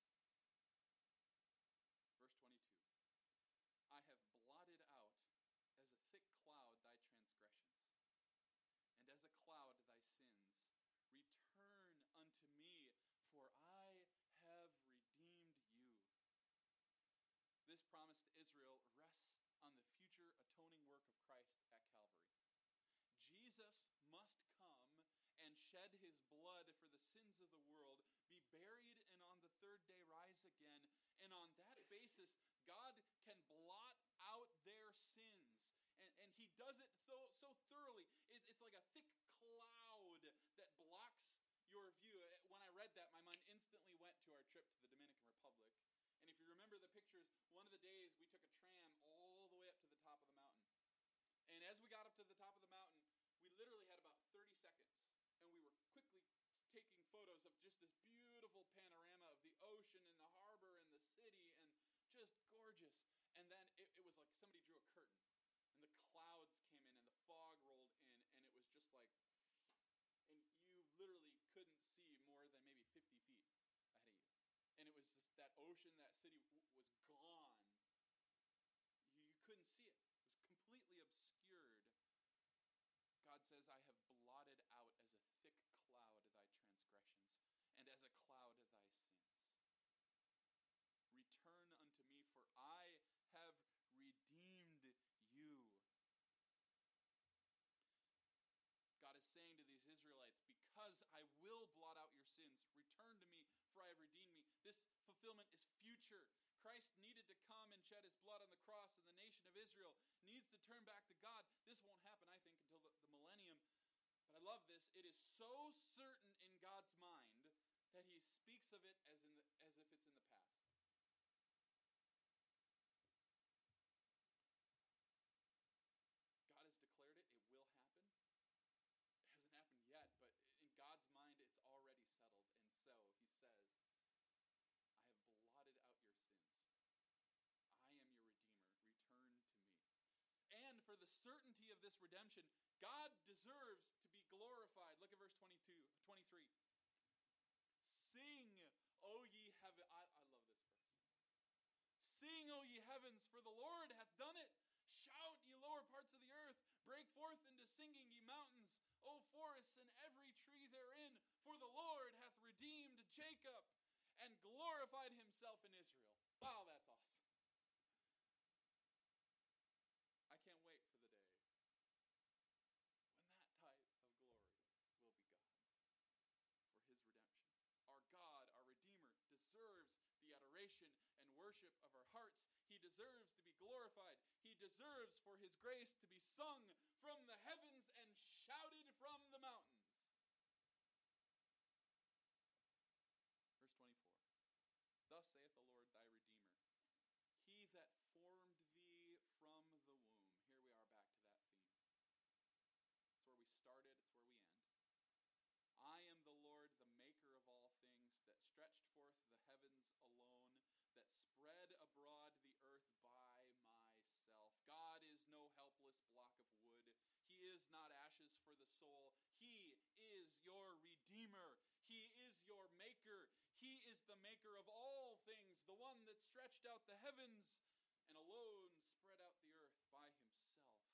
Verse 22. I have blotted out as a thick cloud thy transgressions, and as a cloud thy sins. Return unto me, for I have redeemed you. This promise to Israel rests on the future atoning work of Christ at Calvary. Jesus must come and shed his blood for the sins of the world, be buried, and on the third day rise again. And on that basis, God can blot out their sins. And he does it so thoroughly. It's like a thick cloud that blocks your view. When I read that, my mind instantly went to our trip to the Dominican Republic. And if you remember the pictures, one of the days we took a tram all the way up to the top of the mountain. And as we got up to the top of the mountain, we literally had about 30 seconds. And we were quickly taking photos of just this beautiful panorama of the ocean and the harbor and the city, and just gorgeous. And then it was like somebody drew a curtain. And the clouds came in and the fog rolled in, and it was just like, and you literally couldn't see more than maybe 50 feet ahead of you. And it was just that ocean, that city was gone. You couldn't see it. It was completely obscured. God says, I have blotted out as a thick cloud thy transgressions, and as a cloud thy sins. Return unto me, for I have redeemed you. God is saying to these Israelites, because I will blot out your sins, return to me, for I have redeemed me. This fulfillment is future. Christ needed to come and shed his blood on the cross, and the nation of Israel needs to turn back to God. This won't happen, I think, until the millennium. But I love this. It is so certain in God's mind that he speaks of it as if it's in the past. God has declared it. It will happen. It hasn't happened yet, but in God's mind, it's already settled. And so he says, I have blotted out your sins. I am your Redeemer. Return to me. And for the certainty of this redemption, God deserves to be glorified. Look at verse 23. Sing, O ye heavens. I love this verse. Sing, O ye heavens, for the Lord hath done it. Shout, ye lower parts of the earth. Break forth into singing, ye mountains. O forests, and every tree therein. For the Lord hath redeemed Jacob and glorified himself in Israel. Wow, that's awesome. I can't wait for the day when that type of glory will be God's for his redemption. Our God, our Redeemer, deserves the adoration and worship of our hearts. He deserves to be glorified. He deserves for his grace to be sung from the heavens and shouted from the mountains. Verse 24. Thus saith the Lord thy Redeemer, he that formed thee from the womb. Here we are back to that theme. It's where we started, it's where we end. I am the Lord, the maker of all things, that stretched forth the heavens alone, that spread abroad the earth by myself. God is no helpless block of wood. He is not ashes for the soul. He is your Redeemer. He is your maker. He is the maker of all things, the one that stretched out the heavens and alone spread out the earth by himself.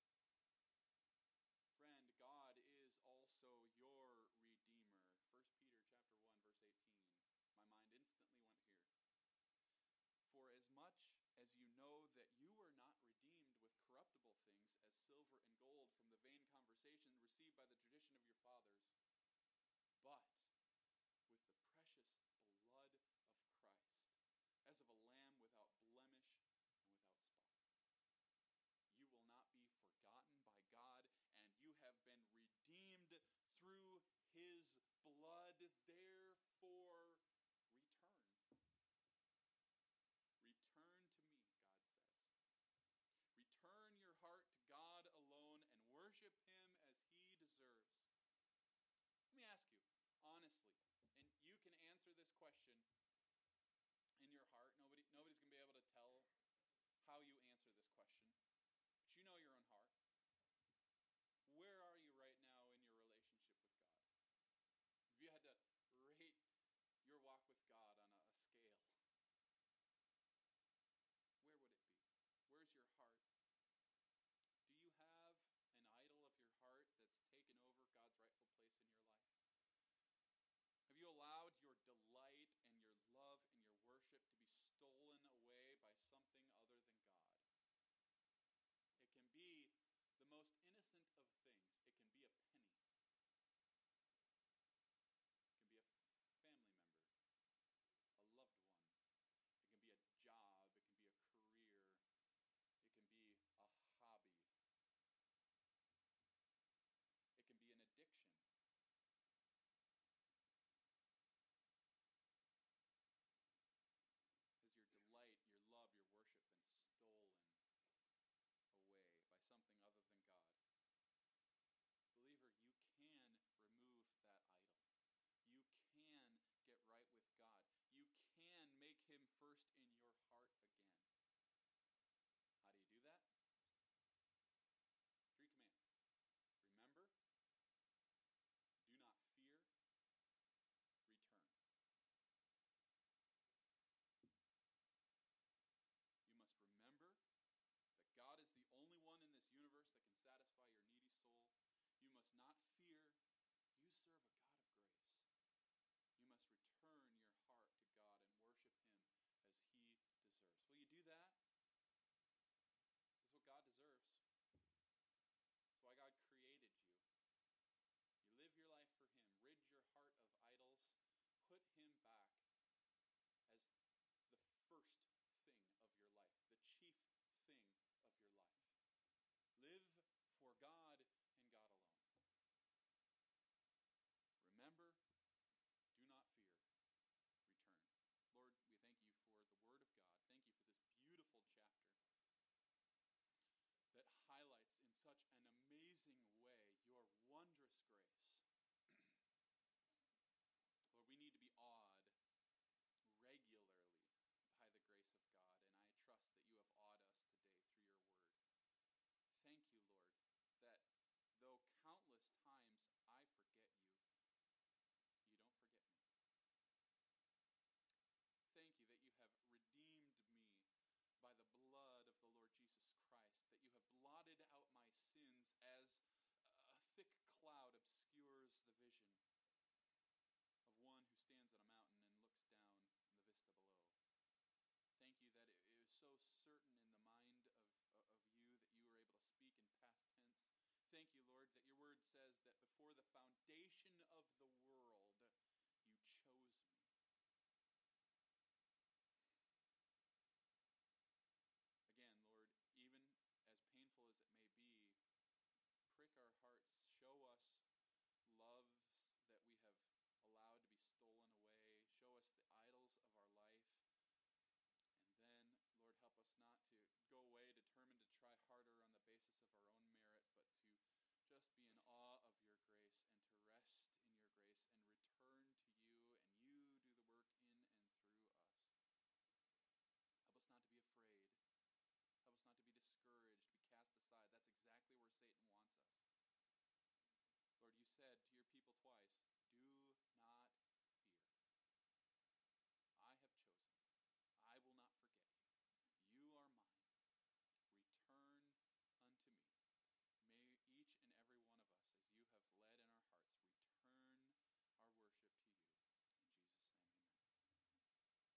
Friend, God is also your Redeemer. 1 Peter chapter 1, verse 18. My mind instantly went here. For as much as you know that you were not redeemed with corruptible things as silver and gold from the vain conversation received by the tradition of your fathers, but with the precious blood of Christ, as of a lamb without blemish and without spot. You will not be forgotten by God, and you have been redeemed through his blood. Therefore,